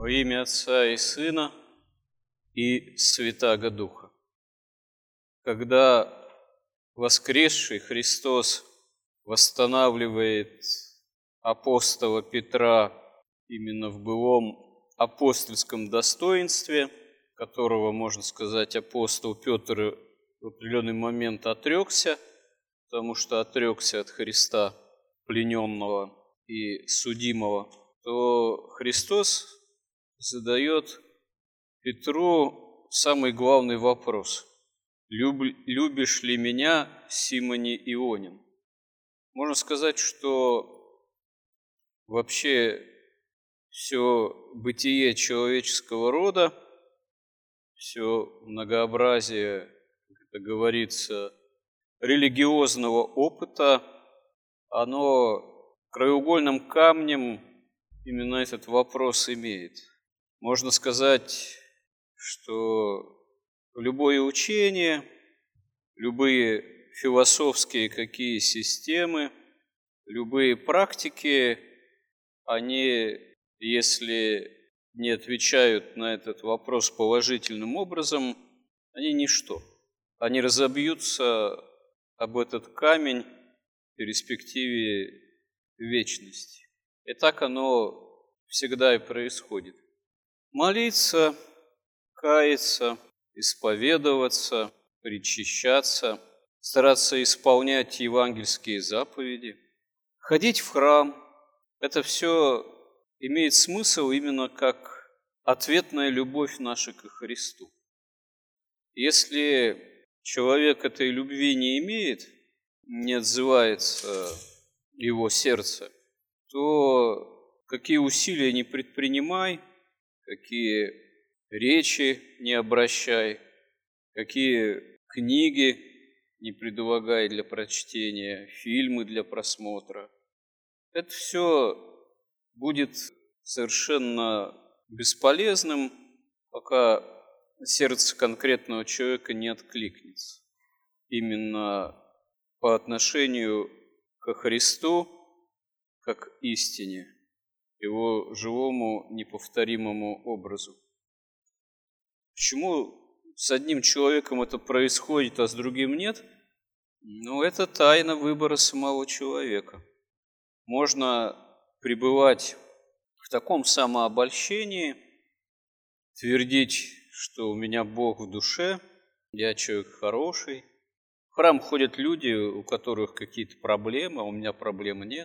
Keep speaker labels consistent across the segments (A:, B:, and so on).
A: Во имя Отца и Сына и Святаго Духа. Когда воскресший Христос восстанавливает апостола Петра именно в былом апостольском достоинстве, которого, можно сказать, апостол Петр в определенный момент отрекся, потому что отрекся от Христа, плененного и судимого, то Христос задает Петру самый главный вопрос: «Любишь ли меня, Симоне Ионин?» Можно сказать, что вообще все бытие человеческого рода, все многообразие, как это говорится, религиозного опыта, оно краеугольным камнем именно этот вопрос имеет. Можно сказать, что любое учение, любые философские какие системы, любые практики, они, если не отвечают на этот вопрос положительным образом, они ничто. Они разобьются об этот камень в перспективе вечности. И так оно всегда и происходит. Молиться, каяться, исповедоваться, причащаться, стараться исполнять евангельские заповеди, ходить в храм – это все имеет смысл именно как ответная любовь наша ко Христу. Если человек этой любви не имеет, не отзывается его сердце, то какие усилия не предпринимай, какие речи не обращай, какие книги не предлагай для прочтения, фильмы для просмотра. Это все будет совершенно бесполезным, пока сердце конкретного человека не откликнется именно по отношению ко Христу, как истине, его живому неповторимому образу. Почему с одним человеком это происходит, а с другим нет? Это тайна выбора самого человека. Можно пребывать в таком самообольщении, твердить, что у меня Бог в душе, я человек хороший. В храм ходят люди, у которых какие-то проблемы, а у меня проблем нет.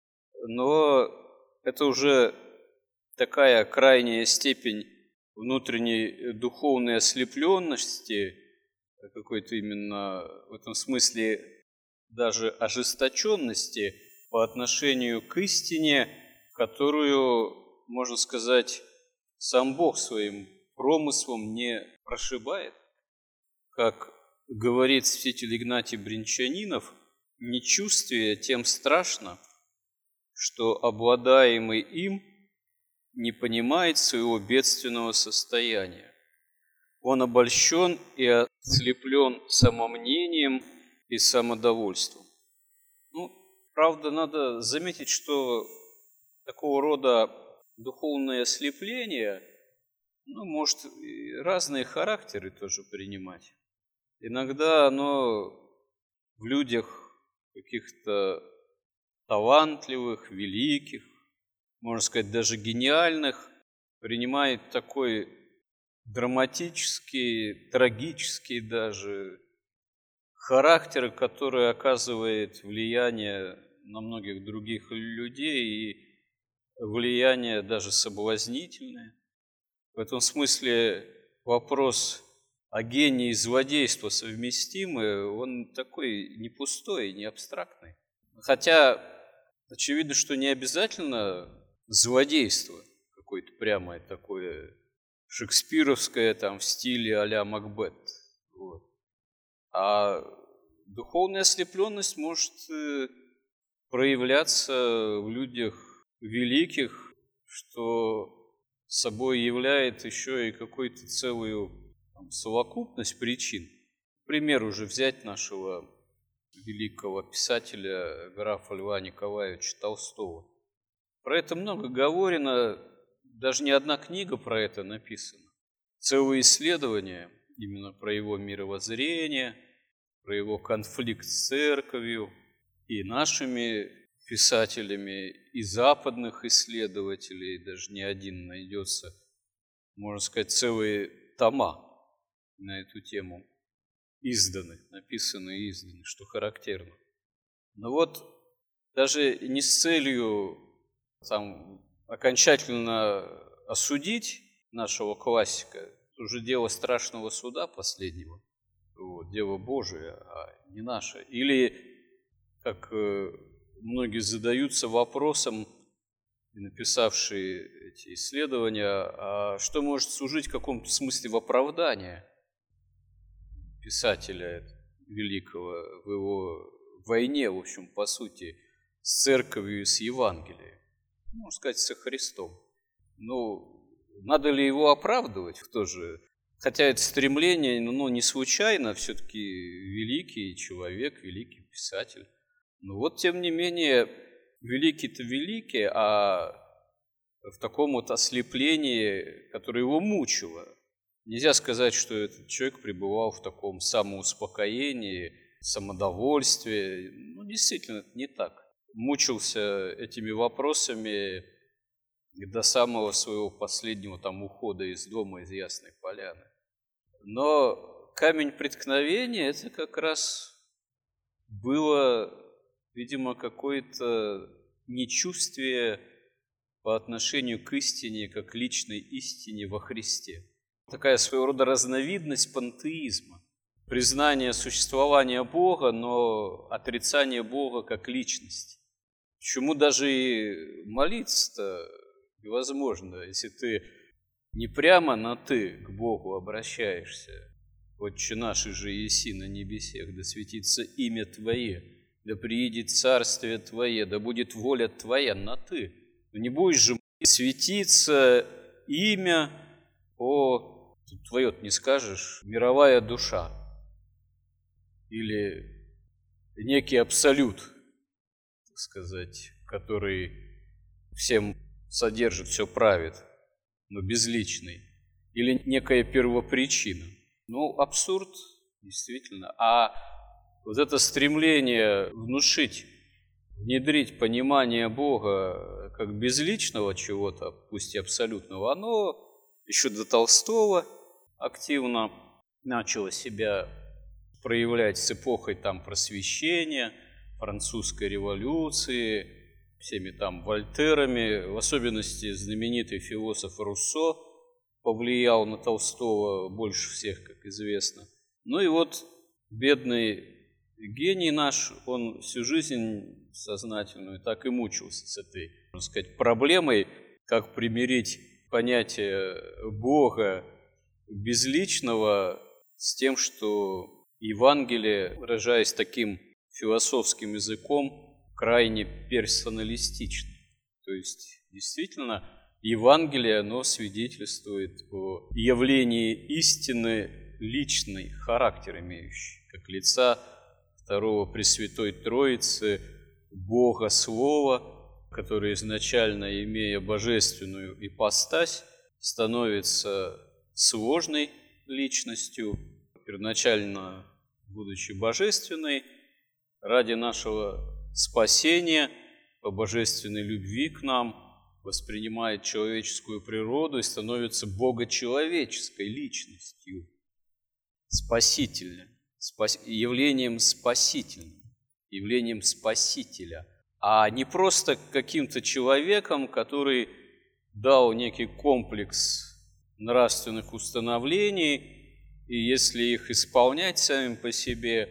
A: Но это уже такая крайняя степень внутренней духовной ослепленности, какой-то именно в этом смысле даже ожесточенности по отношению к истине, которую, можно сказать, сам Бог своим промыслом не прошибает. Как говорит святитель Игнатий Бринчанинов, нечувствие тем страшно, что обладаемый им не понимает своего бедственного состояния. Он обольщен и ослеплен самомнением и самодовольством. Правда, надо заметить, что такого рода духовное ослепление, может и разные характеры тоже принимать. Иногда оно в людях каких-то талантливых, великих, можно сказать, даже гениальных, принимает такой драматический, трагический даже характер, который оказывает влияние на многих других людей и влияние даже соблазнительное. В этом смысле вопрос о гении и злодейства совместимы, он такой не пустой, не абстрактный. Хотя очевидно, что не обязательно злодейство какое-то прямое такое шекспировское в стиле а-ля Макбет. А духовная ослепленность может проявляться в людях великих, что собой являет еще и какую-то целую совокупность причин. Пример уже взять нашего великого писателя графа Льва Николаевича Толстого. Про это много говорено, даже не одна книга про это написана. Целые исследования именно про его мировоззрение, про его конфликт с церковью и нашими писателями, и западных исследователей, даже не один найдется, можно сказать, целые тома на эту тему изданы, написаны и изданы, что характерно. Но вот даже не с целью там окончательно осудить нашего классика, это уже дело страшного суда последнего, вот, дело Божие, а не наше. Или, как многие задаются вопросом, написавшие эти исследования, а что может служить в каком-то смысле в оправдание писателя великого в его войне, в общем, по сути, с церковью и с Евангелием, можно сказать, со Христом. Ну, надо ли его оправдывать тоже? Хотя это стремление, не случайно, все-таки великий человек, великий писатель. Но вот, тем не менее, великий-то великий, а в таком вот ослеплении, которое его мучило. Нельзя сказать, что этот человек пребывал в таком самоуспокоении, самодовольствии. Действительно, это не так. Мучился этими вопросами и до самого своего последнего ухода из дома, из Ясной Поляны. Но камень преткновения – это как раз было, видимо, какое-то нечувствие по отношению к истине, как личной истине во Христе. Такая своего рода разновидность пантеизма. Признание существования Бога, но отрицание Бога как личности. Почему даже и молиться-то невозможно, если ты не прямо на «ты» к Богу обращаешься. «Отче наш, иже еси на небесех, да светится имя Твое, да приидет царствие Твое, да будет воля Твоя» на «ты». Но не будешь же светиться имя Твое-то не скажешь, мировая душа или некий абсолют, так сказать, который всем содержит, все правит, но безличный, или некая первопричина. Абсурд, действительно. А вот это стремление внедрить понимание Бога как безличного чего-то, пусть и абсолютного, оно еще до Толстого активно начало себя проявлять с эпохой просвещения, французской революции, всеми Вольтерами, в особенности знаменитый философ Руссо повлиял на Толстого больше всех, как известно. И вот бедный гений наш, он всю жизнь сознательную так и мучился с этой, можно сказать, проблемой, как примирить понятие Бога безличного с тем, что Евангелие, выражаясь таким философским языком, крайне персоналистично. То есть, действительно, Евангелие, оно свидетельствует о явлении истины личный, характер имеющий, как лица второго Пресвятой Троицы, Бога Слова, который изначально, имея божественную ипостась, становится сложной личностью, первоначально будучи божественной, ради нашего спасения, по божественной любви к нам, воспринимает человеческую природу и становится богочеловеческой личностью, спасительным, явлением спасительным, явлением Спасителя, а не просто каким-то человеком, который дал некий комплекс нравственных установлений, и если их исполнять самим по себе,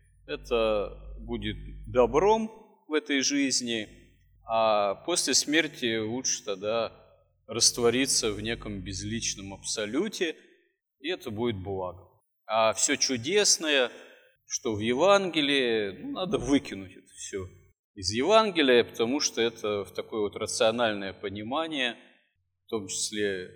A: это будет добром в этой жизни, а после смерти лучше тогда раствориться в неком безличном абсолюте, и это будет благом. А все чудесное, что в Евангелии, надо выкинуть это все из Евангелия, потому что это в такое вот рациональное понимание, в том числе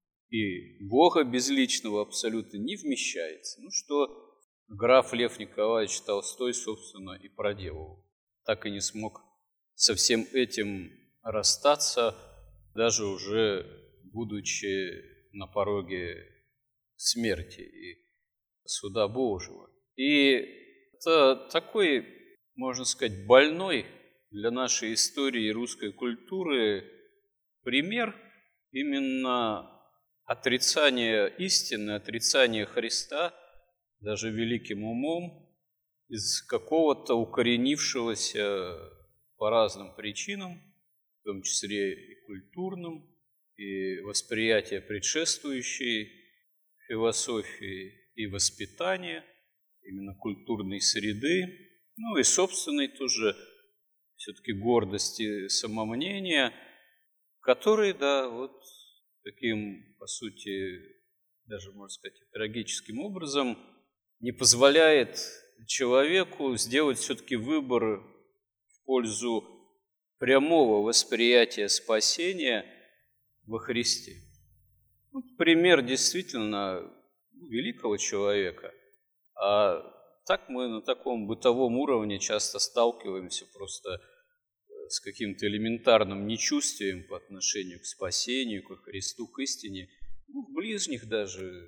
A: и Бога безличного абсолютно, не вмещается. Что граф Лев Николаевич Толстой, собственно, и проделал. Так и не смог со всем этим расстаться, даже уже будучи на пороге смерти и суда Божьего. И это такой, можно сказать, больной для нашей истории и русской культуры пример именно отрицания истины, отрицания Христа, даже великим умом, из какого-то укоренившегося по разным причинам, в том числе и культурным, и восприятия предшествующей философии, и воспитания, именно культурной среды, ну и собственной тоже все-таки гордости, самомнения, который, да, вот таким, по сути, даже, можно сказать, трагическим образом не позволяет человеку сделать все-таки выбор в пользу прямого восприятия спасения во Христе. Пример действительно великого человека, а так мы на таком бытовом уровне часто сталкиваемся просто с каким-то элементарным нечувствием по отношению к спасению, к Христу, к истине, в ближних даже.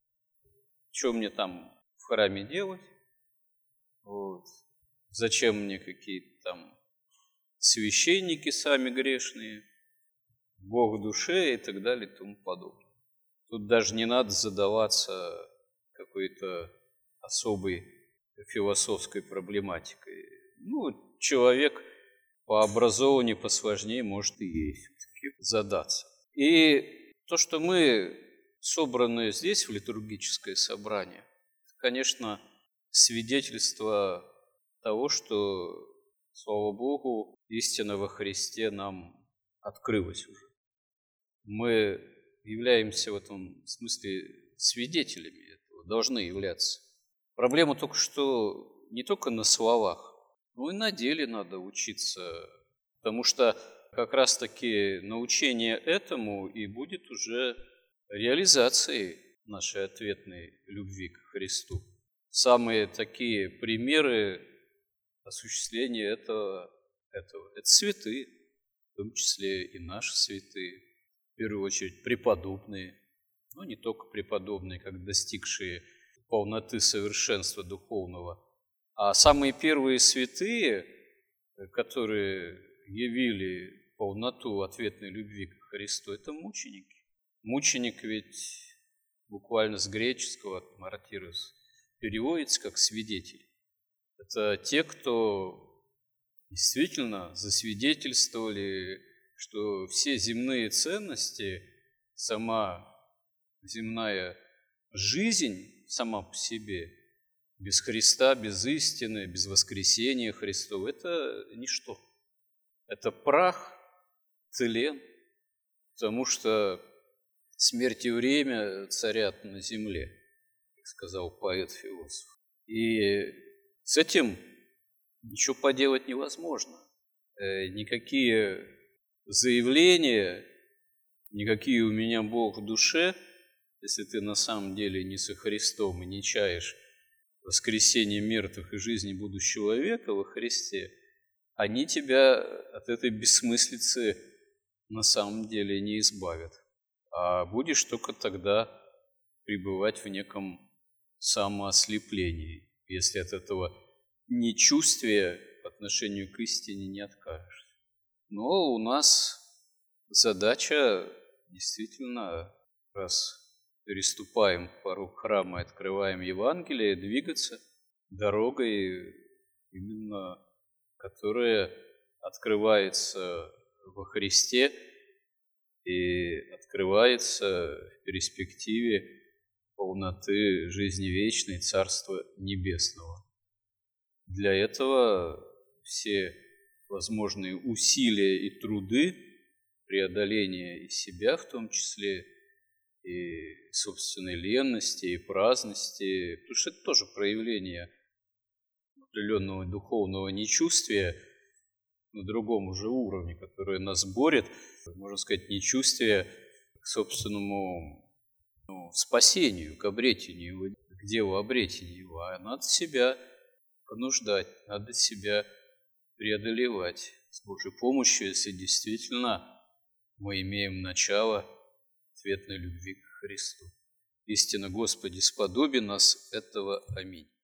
A: Что мне там в храме делать? Вот. Зачем мне какие-то там священники сами грешные, Бог в душе и так далее и тому подобное. Тут даже не надо задаваться какой-то особой философской проблематикой. Ну, человек по образованию посложнее может и ей все-таки задаться. И то, что мы собраны здесь в литургическое собрание, это, конечно, свидетельство того, что, слава Богу, истина во Христе нам открылась уже. Мы являемся в этом смысле свидетелями этого, должны являться. Проблема только, что не только на словах, но и на деле надо учиться, потому что как раз-таки научение этому и будет уже реализацией нашей ответной любви к Христу. Самые такие примеры осуществления этого – это святые, в том числе и наши святые, в первую очередь преподобные, но не только преподобные, как достигшие полноты совершенства духовного, а самые первые святые, которые явили полноту ответной любви к Христу, это мученики. Мученик ведь буквально с греческого «мартирос» переводится как «свидетель». Это те, кто действительно засвидетельствовали, что все земные ценности, сама земная жизнь сама по себе, без Христа, без истины, без воскресения Христова – это ничто. Это прах, тлен, потому что смерть и время царят на земле, как сказал поэт-философ. И с этим ничего поделать невозможно. Никакие заявления, никакие «у меня Бог в душе», если ты на самом деле не со Христом и не чаешь воскресения мертвых и жизни будущего века во Христе, они тебя от этой бессмыслицы на самом деле не избавят. А будешь только тогда пребывать в неком самоослеплении, если от этого нечувствия по отношению к истине не откажешься. Но у нас задача действительно, раз переступаем порог храма и открываем Евангелие, двигаться дорогой, именно которая открывается во Христе и открывается в перспективе полноты жизни вечной, Царства Небесного. Для этого все возможные усилия и труды, преодоления и себя в том числе, и собственной ленности, и праздности, потому что это тоже проявление определенного духовного нечувствия на другом уже уровне, которое нас борет, можно сказать, нечувствие к собственному спасению, к обретению его, к делу обретения его. А надо себя понуждать, надо себя преодолевать с Божьей помощью, если действительно мы имеем начало ответной любви к Христу. Истинно, Господи, сподоби нас этого. Аминь.